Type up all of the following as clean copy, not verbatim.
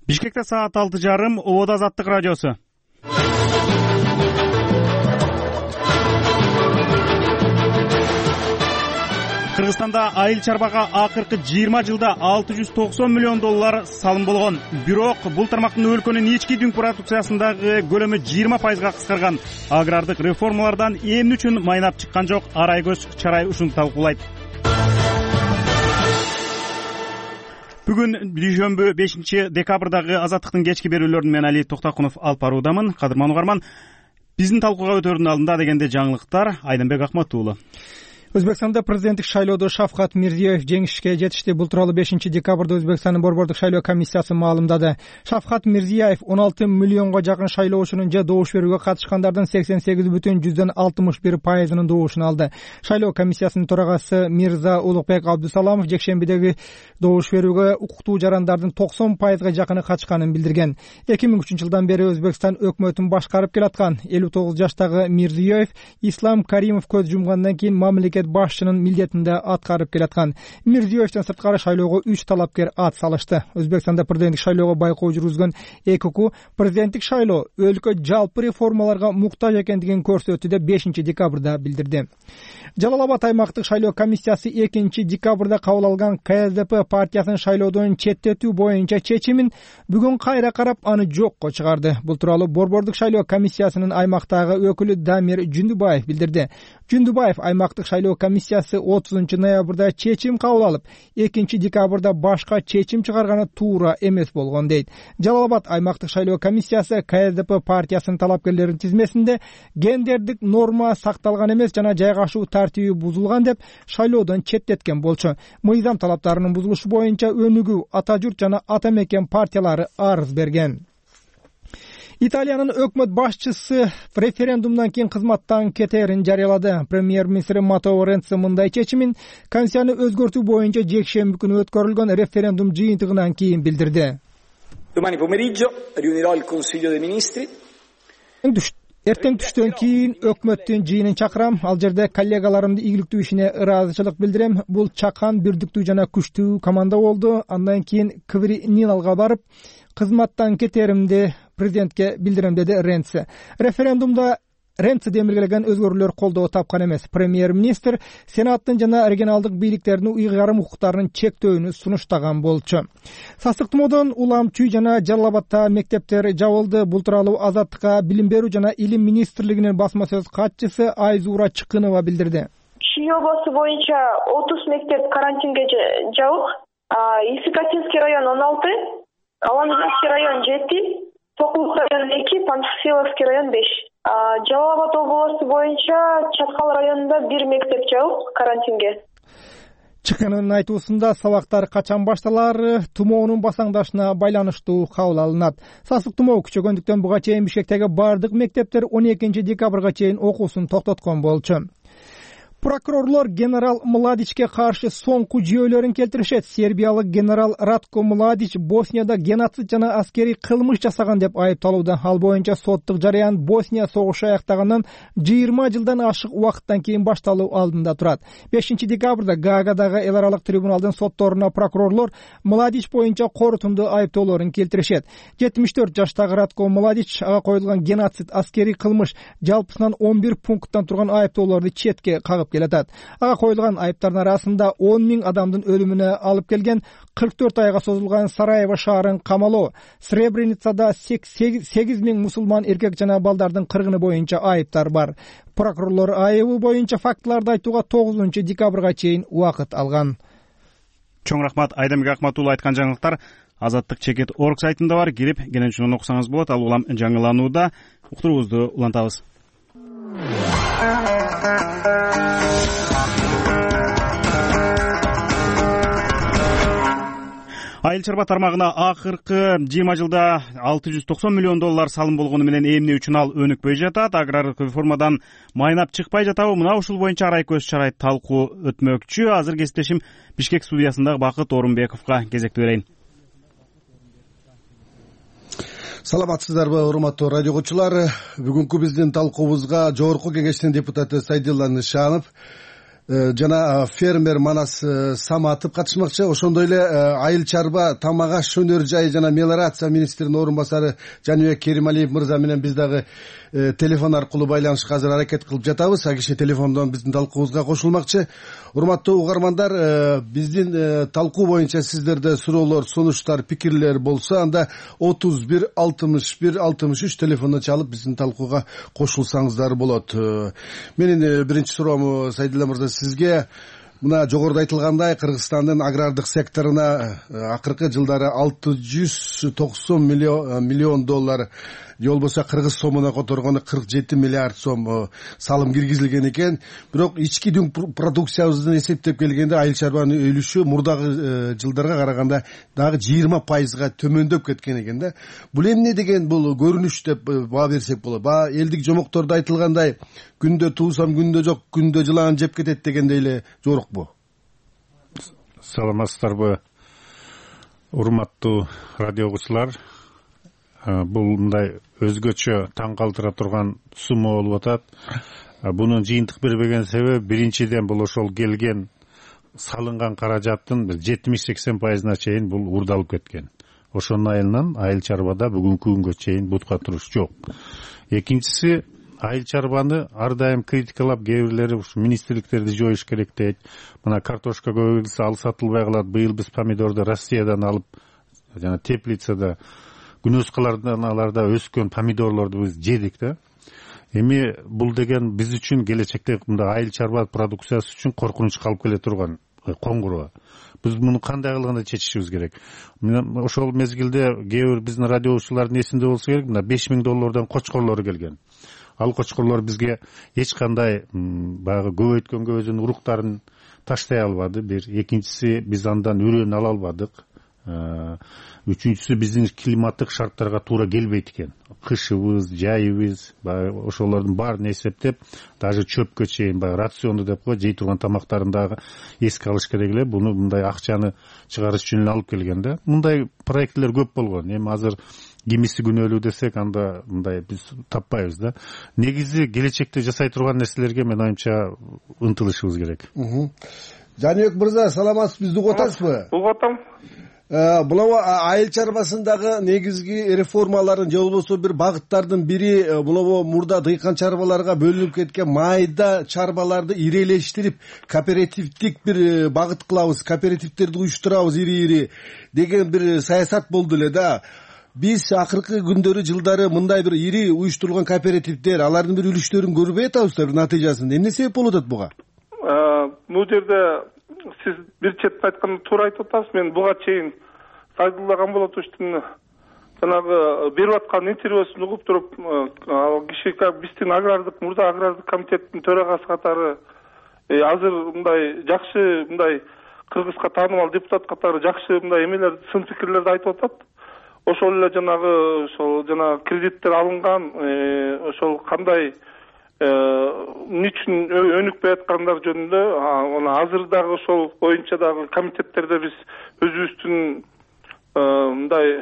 Бишкекте саат 6:30, Обода Азаттык радиосу. Кыргызстанда айыл чарбага акыркы 20 жылда $690 миллион салым болгон. Бирок бул тармактын өлкөнүн ички дүң продукциясындагы көлөмү 20%га кыскарган. Агрардык реформалардан эмне үчүн майнап чыккан жок? Арайкөз Чарай ушуну талкуулайт. Бүгүн дүйшөмбү 5 декабрдагы Азаттыктын кечки берүүлөрүн мен Али Токтакунов алып баруудамын. Кадырман угарман, биздин талкууга өтөрдүн алдында дегенде жаңылыктар. Айданбек Акматуулу. Өзбекстанда президенттик шайлоодо Шавкат Мирзиёев жеңишке жетишти. Бул тууралуу 5 декабрда Өзбекстандын борбордук шайлоо комиссиясы маалымдады. Шавкат Мирзиёев 16 миллионго жакын шайлоочунун же добуш берүүгө катышкандардын 88,61%-нын добушун алды. Шайлоо комиссиясынын төрагасы Мирза Улукбек Абдусаламов жекшембидеги добуш берүүгө укуктуу жарандардын 90%га жакыны катышканын билдирген. 2003 жылдан бери Өзбекстан өкмөтүн башкарып келаткан 59 жаштагы Мирзиёев Ислам Каримов көз жумгандан кийин мамлекет башчынын милдетинде аткарып келаткан. Мирзиёевден сырткары шайлоого 3 талапкер ат салышты. Өзбекстанда президенттик шайлоого байкоо жүргүзгөн ЭКОКу президенттик шайлоо өлкө жалпы реформаларга муктаж экендигин көрсөттү деп 5 декабрда билдирди. Жалал-Абад аймактык шайлоо комиссиясы 2 декабрда кабыл алган КСДП партиясынын шайлоодон четтетүү боюнча чечимин бүгүн кайра карап аны жокко чыгарды. Бул тууралуу борбордук шайлоо комиссиясынын аймактагы өкүлү Дамир Жүндүбаев билдирди. Жүндүбаев аймактык шайлоо комиссиясы 30 ноябрда чечим кабыл алып, 2 декабрда башка чечим чыгарганы туура эмес болгон дейт. Жалал-Абад аймактык шайлоо комиссиясы КСДП партиясынын талапкерлеринин тизмесинде гендердик норма сакталган эмес жана жайгашуу тартиби бузулган деп шайлоодон четтеткен болчу. Мыйзам талаптарынын бузулушу боюнча өнүгүү, ата журт жана ата мекен партиялары арыз берген. Италиянын өкмөт башчысы референдумдан кийин кызматтан кетерин жарыялады. Премьер-министр Маттео Ренци мындай чечимин Конституцияны өзгөртүү боюнча жекшемби күнү өткөрүлгөн референдум жыйынтыгынан кийин билдирди. Domani pomeriggio riunirò il Consiglio dei Ministri. Эртең түштөн кийин өкмөттүн жыйынын чакырам. Ал жерде коллегаларымдын ийгиликтүү ишине ыраазычылык билдирем. Бул чакан бирдиктүү жана күчтүү команда болду. Андан кийин Квиринилалга барып, кызматтан кетеримди президентке билдирем, деди Ренци. Референдумда Ренци демилгелеген өзгөрүүлөр колдоо тапкан эмес. Премьер-министр Сенаттын жана регионалдык бийликтердин уйгарым укуктарынын чектөөнү сунуштаган болчу. Сасык тумоодон улам чүй жана Жалал-Абадта мектептер жабылды. Бул тууралуу Азаттыкка билим берүү жана илим министрлигинин басма сөз катчысы Айзура Чыкынова билдирди. Чүй областы боюнча 30 мектеп карантинге жабык. Исыкатинский район 16, Аламжанский район 7, Сокулук район 2, Панфиловский район 5. Жалал-Абад областы боюнча Чаткал районунда 1 мектеп жабык карантинге. Чыкынын айтуусунда сабактар качан башталары тумоонун басаңдашына байланыштуу кабыл алынат. Сасык тумоо күчөгөндүктөн буга чейин Бишкектеги бардык мектептер 12 декабрга чейин окуусун токтоткон болчу. Прокурорлор генерал Младичке каршы соңку жүйөлөрүн келтиришет. Сербиялык генерал Радко Младич Боснияда геноцид жана аскерий кылмыш жасаган деп айыпталууда. Ал боюнча соттук жарыян Босния согушу аяктагандан 20 жылдан ашык убакыттан кийин башталуу алдында турат. 5 декабрда Гаагадагы эл аралык трибуналдын сотторуна прокурорлор Младич боюнча корутунду айыптоолорун келтиришет. 74 жаштагы Радко Младич ага коюлган геноцид, аскерий кылмыш жалпысынан 11 пункттан турган айыптоолорду четке кагып келатат. Ага коюлган айыптардын арасында 10 000 адамдын өлүмүнө алып келген 44 айга созулган Сараево шаарын камалоо, Сребреницада 8 000 мусулман эркек жана балдардын кыргыны боюнча айыптар бар. Прокурорлор айыбы боюнча фактыларды айтууга 9 декабрга чейин убакыт алган. Чоң рахмат Айданбек Акматуулу айткан жаңылыктар Азаттык чекет орг сайтында бар. Кирип кенен окусаңыз болот. Ал улам жаңыланууда. Уктуруубузду улантабыз. Айыл чарба тармагына акыркы 20 жылда $690 миллион салым болгону менен эмне үчүн ал өнүкпөй жатат? Агрардык реформадан майнап чыкпай жатабы? Мына ушул боюнча Арайкөз Чарай талкуу өтмөкчү. Азыр кесиптешим Бишкек студиясындагы Бакыт Орунбековго кезекти берейин. Саламатсыздарбы, урматтуу радио угуучулар. Бүгүнкү биздин талкуубузга Жогорку Кеңештин депутаты Сайдилла Нышанов жана фермер Манас Саматов катышмакчы. Ошондой эле айыл чарба, тамак аш, өнөр жай жана мелиорация министринин орун басары Жаныбек Керималиев мырза менен биз дагы телефон аркылуу байланышка азыр аракет кылып жатабыз. А киши телефондон биздин талкуубузга кошулмакчы. Урматтуу угармандар, биздин талкуу боюнча сиздерде суроолор, сунуштар, пикирлер болсо, анда 31 61 63 телефонду чалып биздин талкууга кошулсаңыздар болот. Менин биринчи суроом Сайдулла мырза сизге. Мына жогоруда айтылгандай, Кыргызстандын агрардык секторуна акыркы жылдары 690 миллион доллар, же болбосо кыргыз сомуна которгону 47 миллиард сом салым киргизилген экен. Бирок ички дүң продукциябызды эсептеп келгенде айыл чарбанын өлүшү мурдагы жылдарга караганда дагы 20%га төмөндөп кеткен экен да. Бул эмне деген бул көрүнүш деп баа берсек болот. Элдик жомоктордо айтылгандай, күндө туусам күндө жок, күндө жылан жеп кетет дегендей эле жорукпу. Саламатсыздарбы, урматтуу радио угуучулар. Бул мындай өзгөчө таң калтыра турган сумма болуп атат. Бунун жыйынтык бербеген себеби биринчиден бул ошол келген салынган каражаттын 70-80%на чейин бул урдалып кеткен. Ошонун айынан айыл чарбада бүгүнкү күнгө чейин бутка туруш жок. Экинчиси, айыл чарбаны ар дайым критикалап, кээ бирлери ушу министрликтерди жоюш керек дейт. Мына картошка көбөйтүлсө ал сатылбай калат. Быйыл биз помидорду Россиядан алып, жана теплицада күнөз каларда өскөн помидорлорду биз жедик да. Эми бул деген биз үчүн келечекте мындай айыл чарба продукциясы үчүн коркунучка алып келе турган коңгуроо. Биз муну кандай кылганда чечишибиз керек. Ошол мезгилде кээ бир биздин радиочулардын эсинде болсо керек, мына $5,000 кочкорлор келген. Ал кочкорлор бизге эч кандай баягы көбөйткөнгө өзүнүн уруктарын таштай албады. Бир, экинчиси, биз андан үрөн ала албадык. Үчүнчүсү, биздин климаттык шарттарга туура келбейт экен. Кышыбыз, жайыбыз, ошолордун баарын эсептеп, даже чөпкө чейин рационду деп кой, жей турган тамактарын дагы эске алыш керек эле. Буну мындай акчаны чыгарыш үчүн алып келген да. Мындай проекттер көп болгон. Эми азыр кимиси күнөөлүү десек, анда мындай биз таппайбыз да. Негизи келечекте жасай турган нерселерге мен оюмча ынтылышыбыз керек. Жаныбек мырза, саламатсыз, бизди угуп атасызбы? Угуп атам. Бул айыл чарбасындагы негизги реформалардын же болбосо бир багыттардын бири бул мурда дыйкан чарбаларга бөлүнүп кеткен майда чарбаларды ирелештирип, кооперативдик бир багыт кылабыз, кооперативдерди уюштурабыз ири-ири деген бир саясат болду эле да. Биз акыркы күндөрү, жылдары мындай бир ири уюштурулган кооперативдер, алардын бир үлүштөрүн көрбөй атабызбы натыйжасын? Эмне себеп болуп атат буга? Бул жерде сиз бир четте айтканды туура айтып атасыз. Мен буга чейин Сайдулла Гамболотовичтин жанагы берип аткан интервьюсун угуп туруп, ал киши биздин мурда агрардык комитеттин төрагасы катары азыр мындай жакшы, мындай кыргызга таанымал депутат катары жакшы мындай эмелер, сын пикирлерди айтып атат. Ошол эле жанагы кредиттер алынган, ошол кандай эмне үчүн өнүкпөй аткандар жөнүндө, азыр дагы ошол боюнча дагы комитеттерде биз өзүбүздүн мындай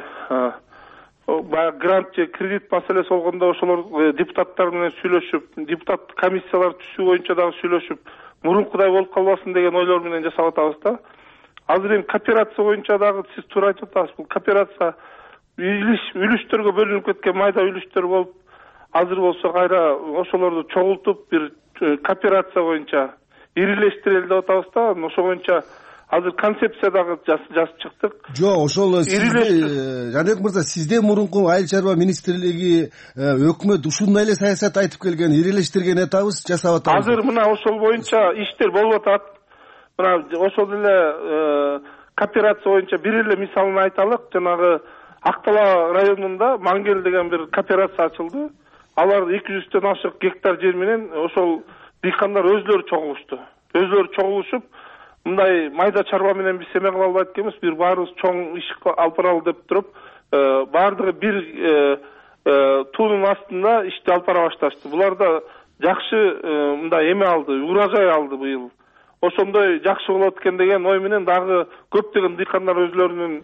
баягы грант же кредит маселеси болгондо ошолор депутаттар менен сүйлөшүп, депутат комиссиялар түзүү боюнча дагы сүйлөшүп, мурункудай болуп калбасын деген ойлор менен жасап атабыз да. Азыр эми кооперация боюнча дагы сиз туура айтып атасыз. Бул кооперация үлүштөргө бөлүнүп кеткен майда үлүштөр болуп, азыр болсо кайра ошолорду чогултуп бир кооперация боюнча ирилештирели деп атабыз да. Ошо боюнча азыр концепция дагы жазып чыктык. Жок, ошол Жаныбек мырза, сизден мурунку айыл чарба министрлиги, өкмөт ушундай эле саясат айтып келген, ирилештирген атабыз, жасап атабыз. Азыр мына ошол боюнча иштер болуп атат. Мына ошол эле кооперация боюнча бир эле мисалын айталык. Жанагы Актала районунда Мангел деген бир кооперация ачылды. Алар 200-төн ашык гектар жер менен ошол дыйкандар өзлөрү чогулушуп, мындай майда чарба менен биз эме кыла албайт экенбиз, бир баарыбыз чоң иш алып баралы деп туруп, баардыгы бир туунун астында ишти алып бара башташты. Булар да жакшы мындай эме алды, урожай алды быйыл. Ошондой жакшы болот экен деген ой менен дагы көптөгөн дыйкандар өзлөрүнүн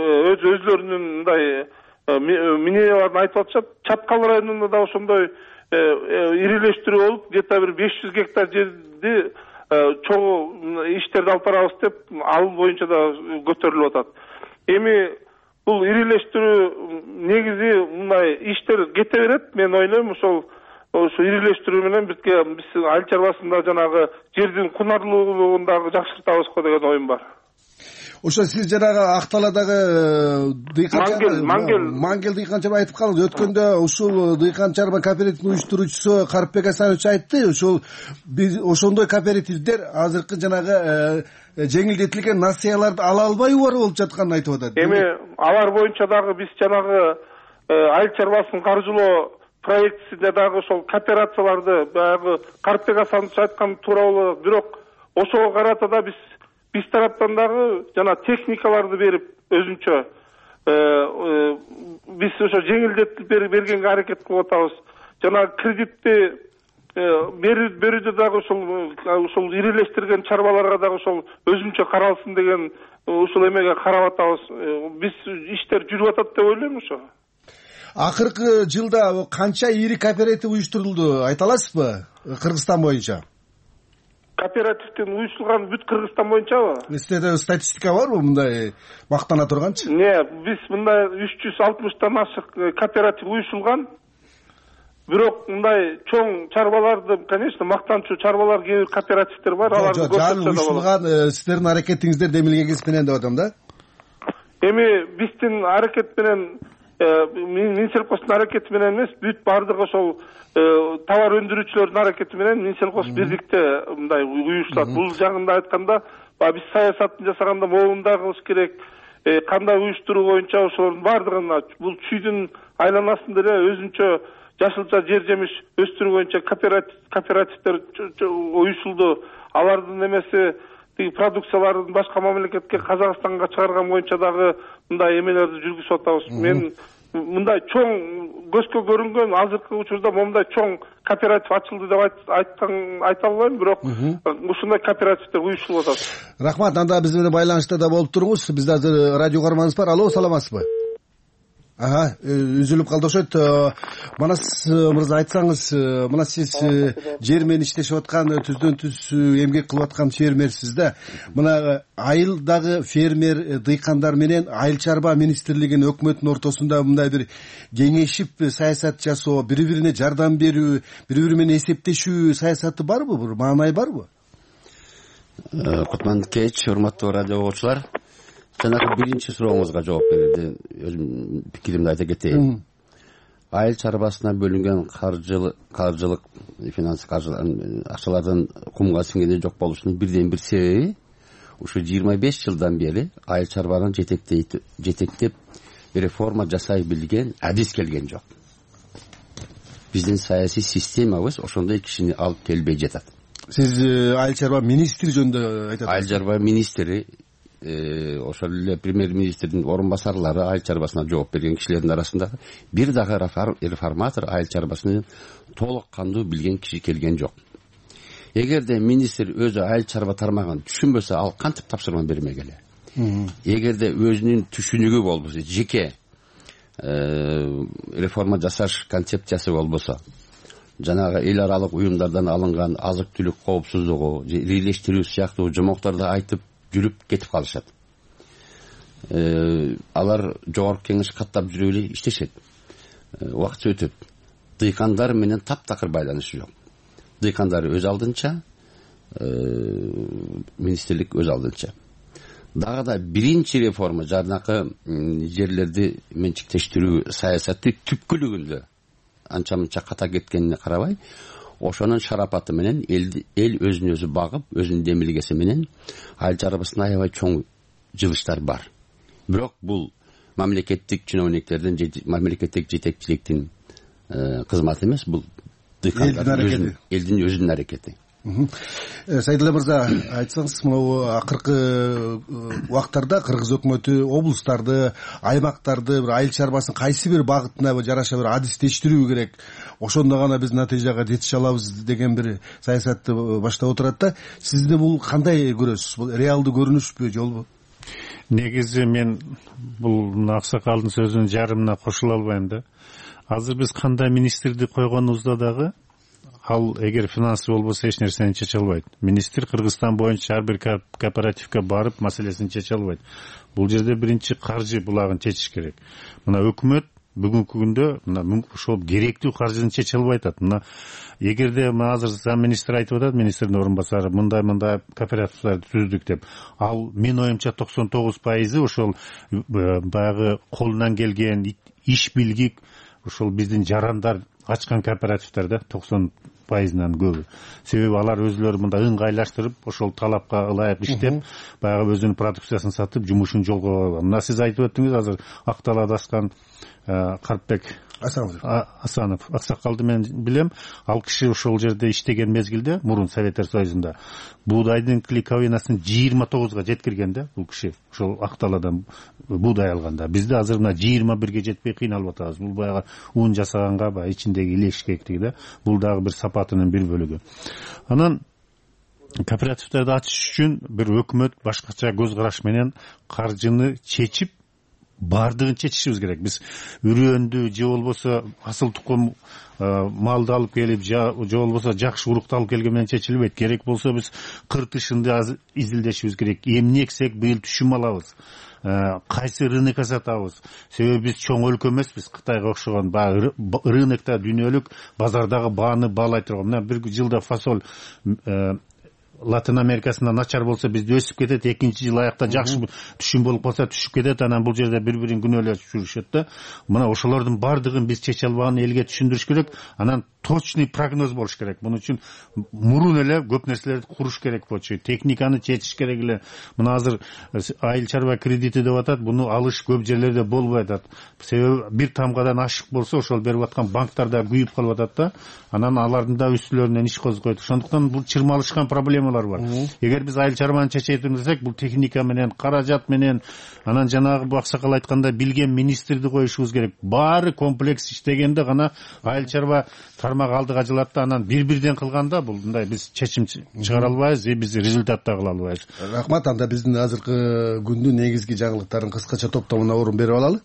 мындай мненияларын айтып атышат. Чаткал районунда да ошондой ирилештирүү болуп где то бир 500 гектар жерди чогуу иштерди алып барабыз деп ал боюнча да көтөрүлүп атат. Эми бул ирилештирүү негизи мындай иштер кете берет. Мен ойлойм ошол ирилештирүү менен биз айыл чарбасында жанагы жердин кунарлуулугун дагы жакшыртабыз го деген оюм бар. Ошо сиз жанагы Акталадагы Мангел дыйкан чарба айтып калдыңыз. Өткөндө ушул дыйкан чарба кооперативдин уюштуруучусу Карпбек Асанович айтты. Ошол ошондой кооперативдер азыркы жанагы жеңилдетилген насыяларды ала албай болуп жатканын айтып атат. Эми алар боюнча дагы биз жанагы айыл чарбасын каржылоо проектисинде дагы ошол кооперацияларды баягы Карпбек Асанович айткан туура болот. Бирок ошого карата да биз тараптан дагы жана техникаларды берип өзүнчө биз ошо жеңилдетип бергенге аракет кылып атабыз. Жана кредитти берүүдө дагы ошол ирилештирген чарбаларга дагы ошол өзүнчө каралсын деген ушул эмеге карап атабыз. Биз иштер жүрүп атат деп ойлойм ошо. Акыркы жылда канча ири кооператив уюштурулду айта аласызбы Кыргызстан боюнча? Кооперативдин уюштурулган бүт Кыргызстан боюнчабы? Сизде статистика барбы мындай мактана турганчы? Биз мындай 360тан ашык кооператив уюштурулган. Бирок мындай чоң чарбаларды, конечно, мактанчу чарбалар кээ бир кооперативдер бар, аларды көрсөтсө да болот. Уюштурулган сиздердин аракетиңиздер демилгеңиз менен деп атам да. Эми биздин аракет менен Минсельхоздун аракети менен эмес, бүт бардыгы ошол товар өндүрүүчүлөрдүн аракети менен Минсельхоз бирдикте мындай уюштурат. Бул жагында айтканда, биз саясатын жасаганда моундай кылыш керек, кандай уюштуруу боюнча ошолордун бардыгына бул чүйдүн айланасында эле өзүнчө жашылча жер жемиш өстүрүү боюнча кооперативдер уюшулду. Алардын эмеси продукцияларын башка мамлекетке, Казакстанга чыгарган боюнча дагы мындай эмелерди жүргүзүп атабыз. Мен мындай чоң көзгө көрүнгөн азыркы учурда мындай чоң кооператив ачылды деп айта албайм, бирок ушундай кооперативдер уюштурулуп атат. Рахмат, анда биз менен байланышта да болуп туруңуз. Бизде азыр радио каарманыбыз бар. Алло, саламатсызбы? Үзүлүп калды окшойт. Манас мырза, айтсаңыз, мына сиз жер менен иштешип аткан, түздөн түз эмгек кылып аткан фермерсиз да. Мына айылдагы фермер дыйкандар менен айыл чарба министрлигинин өкмөттүн ортосунда мындай бир кеңешип саясат жасоо, бири-бирине жардам берүү, бири-бири менен эсептешүү саясаты барбы? Бир маанай барбы? Кутман кеч, урматтуу радио угуучулар. Жанагы биринчи сурооңузга жооп берди. Өзүм пикиримди айта кетейин. Айыл чарбасына бөлүнгөн каржылык акчалардын кумга сиңгени жок болушунун бирден бир себеби ушу 25 жылдан бери айыл чарбаны жетектеп реформа жасай билген адис келген жок. Биздин саясий системабыз ошондой кишини алып келбей жатат. Сиз айыл чарба министри жөнүндө айтасыз? Айыл чарба министри, ошол эле премьер-министрдин орун басарлары айыл чарбасына жооп берген кишилердин арасында бир дагы реформатор айыл чарбасын толук кандуу билген киши келген жок. Эгерде министр өзү айыл чарба тармагын түшүнбөсө, ал кантип тапшырма бермек эле? Эгерде өзүнүн түшүнүгү болбосо, жеке реформа жасаш концепциясы болбосо, жанагы эл аралык уюмдардан алынган азык-түлүк коопсуздугу, ирилештирүү сыяктуу жомокторду айтып жүрүп кетип калышат. Алар жогорку кеңеш каттап жүрүп эле иштешет. Убакыт өтөт. Дыйкандар менен таптакыр байланыш жок. Дыйкандар өз алдынча, министрлик өз алдынча. Дагы да биринчи реформа, жанакы жерлерди менчиктештирүү саясаты түпкүлүгүндө анча-мынча ката кеткенине карабай, ошонун шарапаты менен эл өзүн өзү багып, өзүнүн демилгеси менен айыл чарбасына аябай чоң жылыштар бар. Бирок бул мамлекеттик чиновниктердин, мамлекеттик жетекчиликтин кызматы эмес, бул дыйкандардын элдин өзүнүн аракети. Сайдулла мырза, айтсаңыз, мына акыркы убактарда кыргыз өкмөтү облустарды, аймактарды бир айыл чарбасын кайсы бир багытына жараша бир адистештирүү керек, ошондо гана биз натыйжага жетише алабыз деген бир саясатты баштап отурат да. Сизде бул кандай көрөсүз? Бул реалдуу көрүнүшпү, жолбу? негизи мен бул аксакалдын сөзүнүн жарымына кошула албайм да. Азыр биз кандай министрди койгонубузда дагы ал эгер финансы болбосо эч нерсени чече албайт. Министр Кыргызстан боюнча ар бир кооперативге барып маселесин чече албайт. Бул жерде биринчи каржы булагын чечиш керек. Мына өкмөт бүгүнкү күндө мына ошол керектүү каржыны чече албай атат. Мына эгерде азыр зам министр айтып атат, министрдин орун басары мындай кооперативдерди түздүк деп. Ал менин оюмча 99% ошол баягы колунан келген иш билгик ошол биздин жарандар ачкан кооперативдер да 90%нан көбү. Себеби алар өзлөрү мында ыңгайлаштырып, ошол талапка ылайык иштеп, баягы өзүнүн продукциясын сатып, жумушун жолго койгон. Мына сиз айтып өттүңүз, азыр Акталада аскан Карпбек Асанов аксакалды мен билем. Ал киши ошол жерде иштеген мезгилде, мурун Советтер Союзунда буудайдын клейковинасын 29га жеткирген да бул киши. Ошол Акталадан буудай алганда. Бизде азыр мына 21ге жетпей кыйналып атабыз. Бул баягы ун жасаганга баягы ичиндеги илешкектиги да. Бул дагы бир сапатынын бир бөлүгү. Анан кооперативдерди ачыш үчүн бир өкмөт башкача көз караш менен каржыны чечип бардыгын чечишибиз керек. Биз үрөндү же болбосо асыл тукум малды алып келип же болбосо жакшы урукту алып келген менен чечилбейт. Керек болсо биз кыр тышынды изилдешибиз керек. Эмне эксек быйыл түшүм алабыз, кайсы рынокко сатабыз. Себеби биз чоң өлкө эмеспиз, Кытайга окшогон баягы рынокто дүйнөлүк базардагы бааны баалай турган. Мына бир жылда фасоль Латын Америкасында начар болсо бизде өсүп кетет, экинчи жыл аякта жакшы түшүм болуп калса түшүп кетет, анан бул жерде бири-бирин күнөөлөп жүрүшөт да. Мына ошолордун бардыгын биз чече албаганын элге түшүндүрүш керек. Анан точный прогноз болуш керек. Муну үчүн мурун эле көп нерселерди куруш керек болчу. Техниканы чечиш керек эле. Мына азыр айыл чарба кредити деп атат, буну алыш көп жерлерде болбой атат. Себеби бир тамгадан ашык болсо ошол берип аткан банктар да күйүп калып атат да. Анан алардын да үстүлөрүнөн иш козгойт. Ошондуктан бул чырмалышкан проблемалар бар. Эгер биз айыл чарбаны чечетим десек, бул техника менен, каражат менен, анан жанагы бу аксакал айткандай билген министрди коюшубуз керек. Баары комплекс иштегенде гана айыл чарба тармак алдыга жылат да, анан бир-бирден кылганда бул мындай биз чечим чыгара албайбыз, биз результат да кыла албайбыз. Рахмат. Анда биздин азыркы күндүн негизги жаңылыктарын кыскача топтомуна орун берип алалы.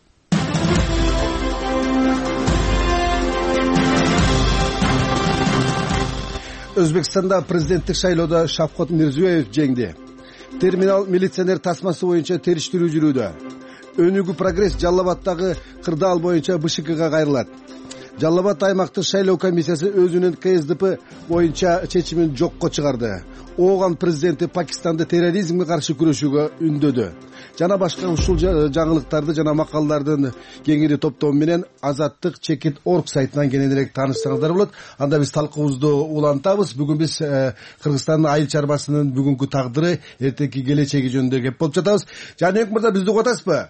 Өзбекстанда президенттик шайлоодо Шавкат Мирзиёев жеңди. Терминал милиционер тасмасы боюнча териштирүү жүрүүдө. Өнүгүү прогресс Жалал Абаддагы кырдаал боюнча БШКга кайрылат. Жалал Абад аймактык шайлоо комиссиясы өзүнүн КСДП боюнча чечимин жокко чыгарды. Ооган президенти Пакистанды терроризмге каршы күрөшүүгө үндөдү. Жана башка ушул жаңылыктарды жана макалалардын кеңири топтому менен Азаттык Чекит.org сайтынан кененирээк таанышсаңыздар болот. Анда биз талкуубузду улантабыз. Бүгүн биз Кыргызстандын айыл чарбасынын бүгүнкү тагдыры, эртеңки келечеги жөнүндө кеп болуп жатабыз. Жаныбек мырза, бизди угуп атасызбы?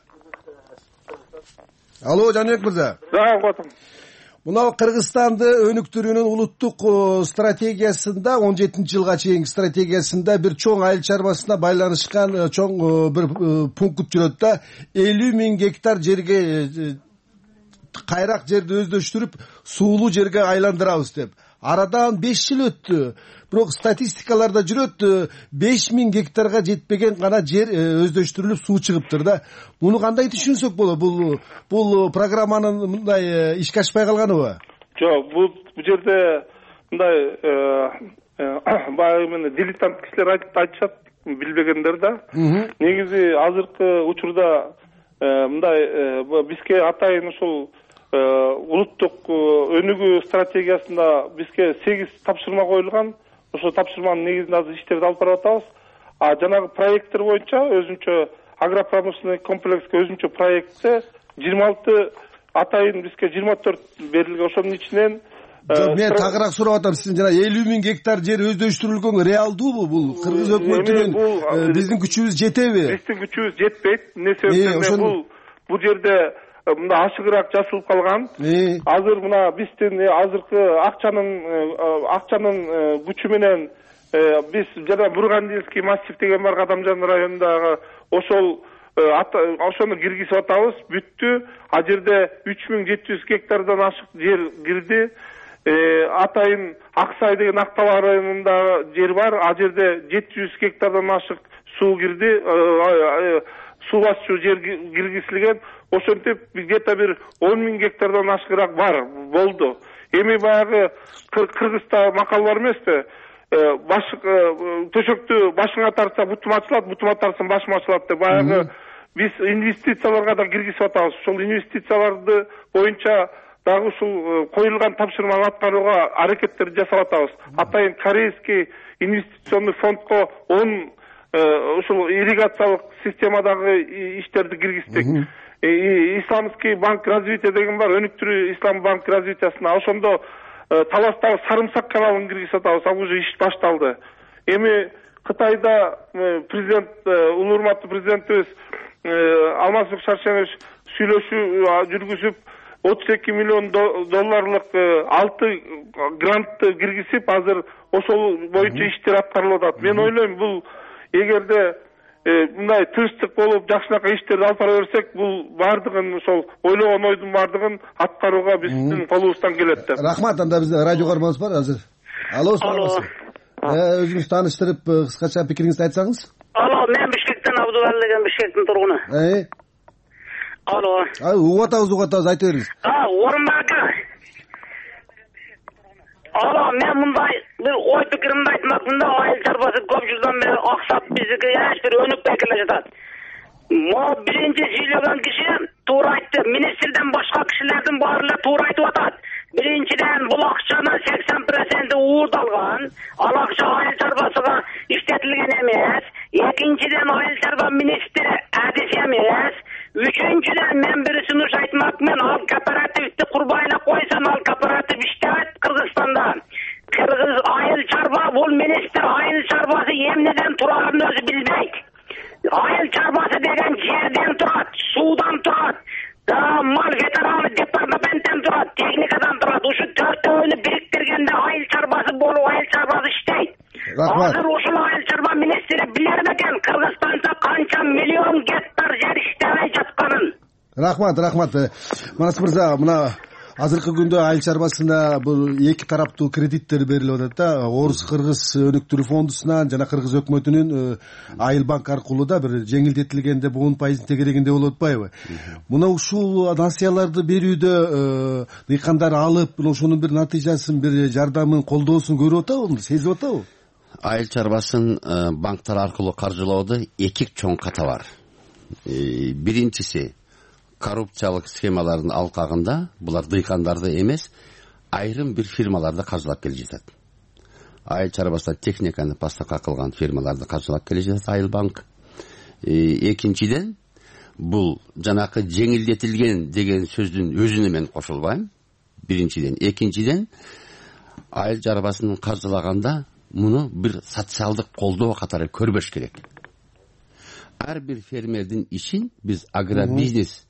Алло, Жаныбек мырза. Да, угуп атам. Мына Кыргызстанды өнүктүрүүнүн улуттук стратегиясында 17-жылга чейинки стратегиясында бир чоң айыл чарбасына байланышкан чоң бир пункт жүрөт да. 50.000 гектар жерге, кайрак жерди өздөштүрүп, суулуу жерге айландырабыз деп. Арадан 5 жыл өттү. Бирок статистикаларда жүрөт 5.000 гектарга жетпеген гана жер өздөштүрүлүп суу чыгыптыр да. Муну кандай түшүнсөк болот? Бул программанын мындай ишке ашпай калганыбы? Жок, бул жерде мындай баягы эмне дилетант кишилер айтышат, билбегендер да. Негизи азыркы учурда мындай бизге атайын ушул улуттук өнүгүү стратегиясында бизге 8 тапшырма коюлган. Ошол тапшырманын негизинде азыр иштерди алып барып атабыз. Жанагы проекттер боюнча өзүнчө агропромышленный комплекске өзүнчө проектте 26 атайын бизге 24 берилген. Ошонун ичинен мен тагыраак сурап атам, сиздин жана 50.000 гектар жер өздөштүрүлгөн реалдуубу? Бул кыргыз өкмөтүнүн биздин күчүбүз жетеби? Биздин күчүбүз жетпейт. Эмне себептен бул жерде мында ашыгыраак жасалып калган. Азыр мына биздин азыркы акчанын күчү менен биз жана Бургандинский массив деген бар Кадамжан районундагы ошону киргизип атабыз. Бүттү. А жерде 3700 гектардан ашык жер кирди. Атайын Аксай деген Актала районундагы жер бар. А жерде 700 гектардан ашык суу кирди. суу басчу жер киргизилген. Ошентип где то бир 10 000 гектардан ашкыраак бар болду. Эми баягы Кыргызда макал бар эмеспи? Төшөктү башыңа тартса бутум ачылат, бутума тарсаң башым ачылат деп баягы биз инвестицияларга да киргизип атабыз. Ошол инвестицияларды боюнча дагы ушул коюлган тапшырманы аткарууга аракеттерди жасап атабыз. Атайын корейский инвестиционный фондко 10 ушул ирригациялык системадагы иштерди киргиздик. Исламский банк развития деген бар, өнүктүрүү ислам банк развитиясына. Ошондо Таластагы Сарымсак каналын киргизип атабыз. Ал уже иш башталды. Эми Кытайда президент, улуу урматтуу президентибиз Алмазбек Шаршенович сүйлөшүү жүргүзүп 32 миллион долларлык 6 грантты киргизип, азыр ошол боюнча иштер аткарылып атат. Мен ойлойм, бул эгерде мындай тынчтык болуп жакшынакай иштерди алып бара берсек, бул бардыгын ошол ойлогон ойдун бардыгын аткарууга биздин колубуздан келет деп. Рахмат. Анда бизде радио карманыбыз бар азыр. Алло, саламатсызбы? Өзүңүз тааныштырып, кыскача пикириңизди айтсаңыз. Алло, мен Бишкектен Абдували деген Бишкектин тургуну. Алло. Угуп атабыз, айта бериңиз. Орунбек ака. Алло, мен мындай бир ой пикиримди айтмакмын да, айыл чарбасы көп жылдан бери аксап биздики эч бир өнүкпөй келе жатат. Могу биринчи сүйлөгөн киши туура айтты. Министрден башка кишилердин баары эле туура айтып атат. Биринчиден бул акчанын 80% уурдалган. Ал акча айыл чарбасыга иштетилген эмес. Экинчиден айыл чарба министри адис эмес. Үчүнчүдөн мен бир сунуш айтмакмын. Ал кооперативди курбай эле койсом, ал кооператив иштебейт Кыргызстанда. Кыргыз айыл чарба бул министр айыл чарбасы эмнеден турарын өзү билбейт. Айыл чарбасы деген жерден турат, суудан турат, мал ветераны департаменттен турат, техникадан турат. Ушу төртөөнү бириктиргенде айыл чарбасы болуп, айыл чарбасы иштейт. Азыр ушул айыл чарба министри билер экен Кыргызстанда канча миллион гектар жер иштебей жатканын. Рахмат. Манас мырза, мына азыркы күндө айыл чарбасына бул эки тараптуу кредиттер берилип атат да. Орус Кыргыз өнүктүрүү фондусунан жана Кыргыз өкмөтүнүн айыл банк аркылуу да бир жеңилдетилгенде 10% тегерегинде болуп атпайбы? Мына ушул насыяларды берүүдө дыйкандар алып, ошонун бир натыйжасын, бир жардамын, колдоосун көрүп атабы, сезип атабы? Айыл чарбасын банктар аркылуу каржылоодо эки чоң ката бар. Биринчиси коррупциялык схемалардын алкагында булар дыйкандарды эмес, айрым бир фирмаларды каржылап келе жатат. Айыл чарбасында техниканы поставка кылган фирмаларды каржылап келе жатат Айыл банк. Экинчиден бул жанакы жеңилдетилген деген сөздүн өзүнө мен кошулбайм. Биринчиден, экинчиден айыл чарбасын каржылаганда муну бир социалдык колдоо катары көрбөш керек. Ар бир фермердин ишин биз агробизнес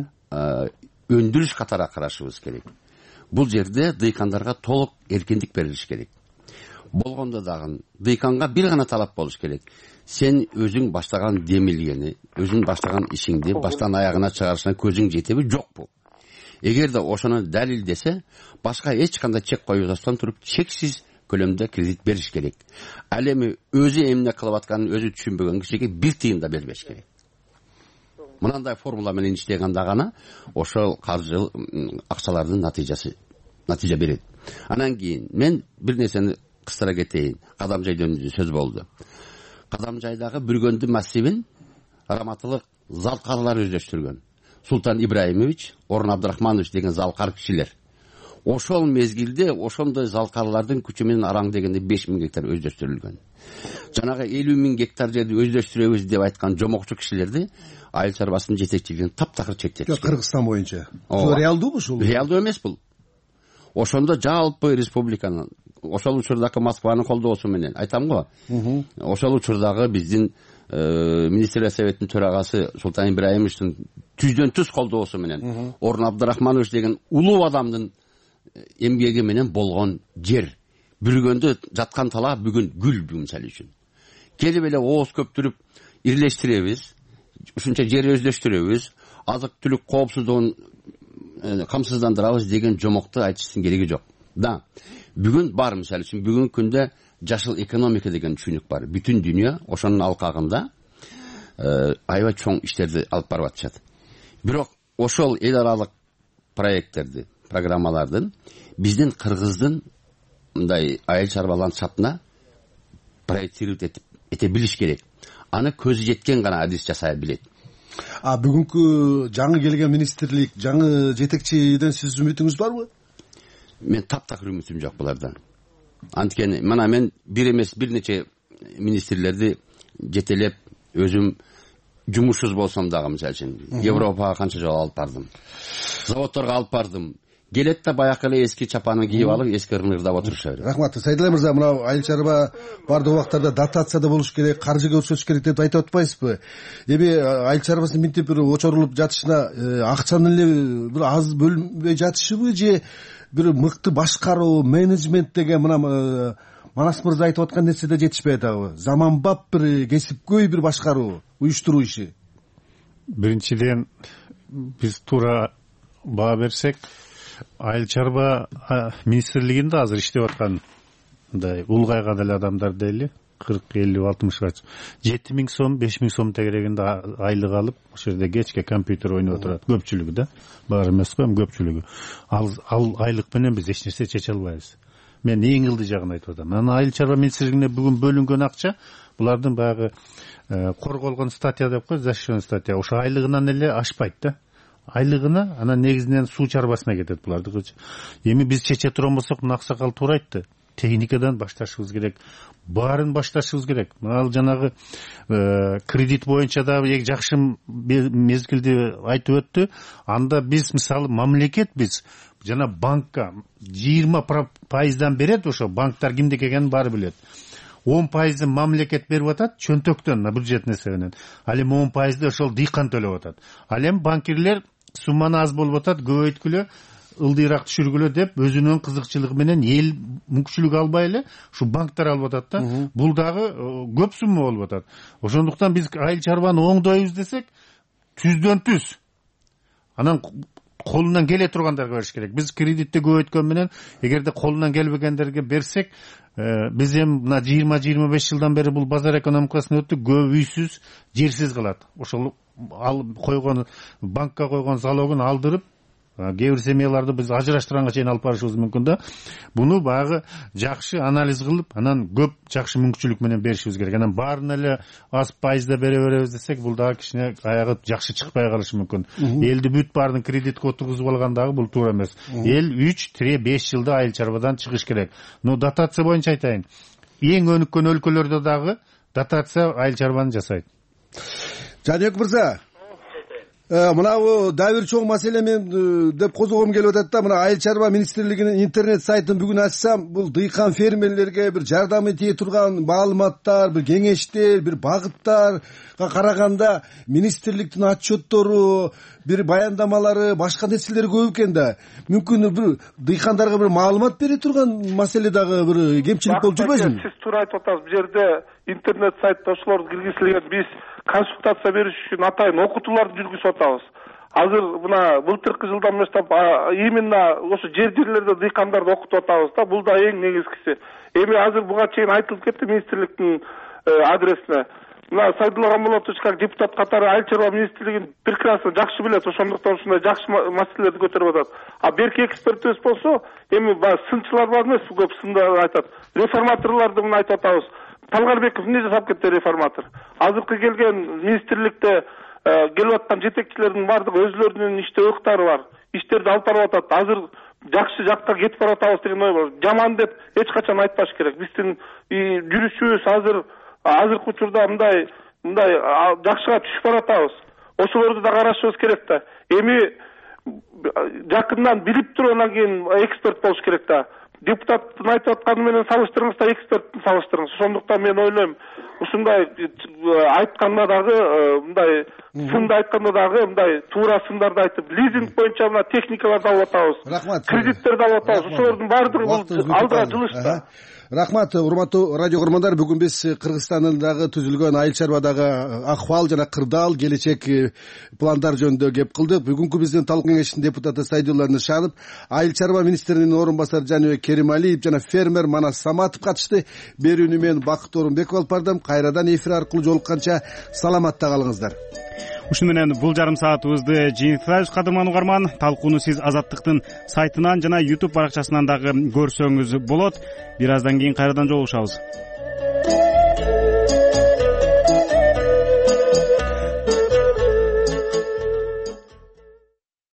өндүрүш катары карашыбыз керек. Бул жерде дыйкандарга толук эркиндик берилиш керек. Болгондо дагы дыйканга бир гана талап болуш керек. Сен өзүң баштаган демилгени, өзүң баштаган ишиңди баштан аягына чыгарышына көзүң жетеби, жокпу? Эгерде ошону далилдесе, башка эч кандай чек коюбастан туруп чексиз көлөмдө кредит бериш керек. Ал эми өзү эмне кылып атканын өзү түшүнбөгөн кишиге бир тыйын да бербеш керек. Мынандай формула менен иштегенде гана ошол каржы акчалардын натыйжа берет. Анан кийин мен бир нерсени кыстыра кетейин. Кадамжай жөнүндө сөз болду. Кадамжайдагы Бүргөндү массивин раматылык залкарлар өздөштүргөн. Султан Ибраимович, Орун Абдрахманович деген залкар кишилер. Ошол мезгилде ошондой залкарлардын күчү менен араң дегенде 5 000 гектар өздөштүрүлгөн. Жанагы 50 000 гектар жерди өздөштүрөбүз деп айткан жомокчу кишилерди айыл чарбасынын жетекчилигин таптакыр чектеп. Кыргызстан боюнча. Бул реалдуубу ушул? Реалдуу эмес бул. Ошондо жалпы республиканын, ошол учурдагы Москванын колдоосу менен айтам го. Ошол учурдагы биздин министрлер советтин төрагасы Султан Ибраимовичтин түздөн түз колдоосу менен Орун Абдрахманович деген улуу адамдын эмгеги менен болгон жер. Бүргөндө жаткан талаа бүгүн гүл мисалы үчүн. Келип эле ооз көптүрүп ирлештиребиз, ушунча жер өздөштүрөбүз, азык түлүк коопсуздугун камсыздандырабыз деген жомокту айтыштын кереги жок. Да, бүгүн бар мисалы үчүн бүгүнкү күндө жашыл экономика деген түшүнүк бар. Бүтүн дүйнө ошонун алкагында аябай чоң иштерди алып барып атышат. Бирок ошол эл аралык проекттерди, программалардын биздин Кыргыздын мындай айыл чарба ландшафтына проектировать эте билиш керек. Аны көзү жеткен гана адис жасай билет. Бүгүнкү жаңы келген министрлик, жаңы жетекчиден сиз үмүтүңүз барбы? Мен таптакыр үмүтүм жок булардан. Анткени мына мен бир эмес бир нече министрлерди жетелеп өзүм жумушсуз болсом дагы, мисалы үчүн Европага канча жолу алып бардым. Заводторго алып бардым. Келет да баягы эле эски чапанын кийип алып, эски ырмырдап отуруша берет. Рахмат. Сайдулла мырза, мына айыл чарба бардык убактарда дотация да болуш керек, каржы көрсөтүш керек деп айтып атпайсызбы? Эми айыл чарбасынын минтип бир очорулуп жатышына акчанын эле бир аз бөлүнбөй жатышыбы же бир мыкты башкаруу, менеджмент деген мына Манас мырза айтып аткан нерседе жетишпей атабы? Заманбап бир кесипкөй бир башкаруу, уюштуруу иши. Биринчиден биз туура баа берсек, айыл чарба министрлигинде азыр иштеп аткан мындай улгайган эле адамдар дейли, 40, 50, 60 7000 сом, 5000 сом тегерегинде айлык алып, ошол жерде кечке компьютер ойноп отурат. Көпчүлүгү да, баары эмес го, көпчүлүгү. Ал айлык менен биз эч нерсе чече албайбыз. Мен эң ылдый жагын айтып атам. Анан айыл чарба министрлигине бүгүн бөлүнгөн акча булардын баягы корголгон статья деп коет, защищенный статья. Ошо айлыгынан эле ашпайт да. Айлыгына анан негизинен суу чарбасына кетет булардыкычы. Эми биз чече турган болсок, мына аксакал туура айтты. Техникадан башташыбыз керек. Баарын башташыбыз керек. Ал жанагы кредит боюнча да жакшы мезгилди айтып өттү. Анда биз мисалы мамлекет биз жана банкка 20% берет, ошо банктар кимдики экенин баары билет. 10% мамлекет берип атат чөнтөктөн, бюджетный эсебинен. Ал эми 10% ошол дыйкан төлөп атат. Ал эми банкирлер сумманы аз болуп атат, көбөйткүлө, ылдыйраак түшүргүлө деп өзүнүн кызыкчылыгы менен эл мүмкүнчүлүк албай эле ушу банктар алып атат да. Бул дагы көп сумма болуп атат. Ошондуктан биз айыл чарбаны оңдойбуз десек, түздөн түз. Анан колунан келе тургандарга бериш керек. Биз кредитти көбөйткөн менен, эгерде колунан келбегендерге берсек, биз эми мына 20-25 жылдан бери бул базар экономикасына өттүк, көп үйсүз, жерсиз калат. Ошол ал койгон банкка койгон залогун алдырып, кээ бир семьяларды биз ажыраштырганга чейин алып барышыбыз мүмкүн да. Буну багы жакшы анализ кылып, анан көп жакшы мүмкүнчүлүк менен беришибиз керек. Анан баарына эле аз пайызда бере беребиз десек, бул дагы кичине аягы жакшы чыкпай калышы мүмкүн. Элди бүт баарын кредитке отургузуп алган дагы бул туура эмес. Эл 3-5 жылда айыл чарбадан чыгыш керек. Но дотация боюнча айтайын. Эң өнүккөн өлкөлөрдө дагы дотация айыл чарбаны жасайт. Жаныбек мырза, мына дагы бир чоң маселе мен деп козгогом келип атат да. Мына айыл чарба министрлигинин интернет сайтын бүгүн ачсам, бул дыйкан фермерлерге бир жардамы тие турган маалыматтар, бир кеңештер, бир багыттарга караганда министрликтин отчеттору, бир баяндамалары, башка нерселер көп экен да. Мүмкүн бир дыйкандарга бир маалымат бере турган маселе дагы бир кемчилик болуп жүрбөйсүңбү? Сиз туура айтып атасыз. Бул жерде интернет сайтта ошолорду киргизилген, биз консультация бериш үчүн атайын окутууларды жүргүзүп атабыз. Азыр мына былтыркы жылдан баштап именно ошо жерлерде дыйкандарды окутуп атабыз да. Бул да эң негизгиси. Эми азыр буга чейин айтылып кетти министрликтин адресине. Мына Сайдулла Камболотович как депутат катары айыл чарба министрлигин прекрасно жакшы билет, ошондуктан ушундай жакшы маселелерди көтөрүп атат. Берки экспертибиз болсо, эми сынчылар бар эмес, көп сындар айтат. Реформаторлорду мына айтып атабыз. Талгарбеков эмне жасап кетти реформатор? Азыркы келген министрликте келип аткан жетекчилердин баардыгы өзлөрүнүн иште ыкыктары бар. Иштерди алып барып атат. Азыр жакшы жакка кетип баратабыз деген ой бар. Жаман деп эч качан айтпаш керек. Биздин жүрүшүбүз азыркы учурда мындай жакшыга түшүп баратабыз. Ошолорду да карашыбыз керек да. Эми жакындан билип туруп анан кийин эксперт болуш керек да. Депутаттын айтып атканы менен салыштырыңыз да, эксперттин салыштырыңыз. Ошондуктан мен ойлойм, ушундай айтканда дагы, мындай сынды айтканда дагы, мындай туура сындарды айтып, лизинг боюнча мына техникаларды алып атабыз. Кредиттерди алып атабыз. Ошолордун баардыгы алдыга жылыш да. Рахмат, урматтуу радио көрөрмандар. Бүгүн биз Кыргызстандагы түзүлгөн айыл чарбадагы акыбал жана кырдаал келечек пландар жөнүндө кеп кылдык. Бүгүнкү биздин талкуу кеңешинин депутаты Сайдулла Нышанов, айыл чарба министринин орун басары Жаныбек Керималиев жана фермер Манас Саматов катышты. Берүүнү мен Бакыт Орунбеков алып бардым. Кайрадан эфир аркылуу жолукканча саламатта калыңыздар. Ушуну менен бул жарым саатыбызды жыйынтыбайбыз. Кадырман угарман, талкууну сиз Азаттыктын сайтынан жана YouTube баракчасынан дагы көрсөңүз болот. Бир аздан кийин кайрадан жолугушабыз.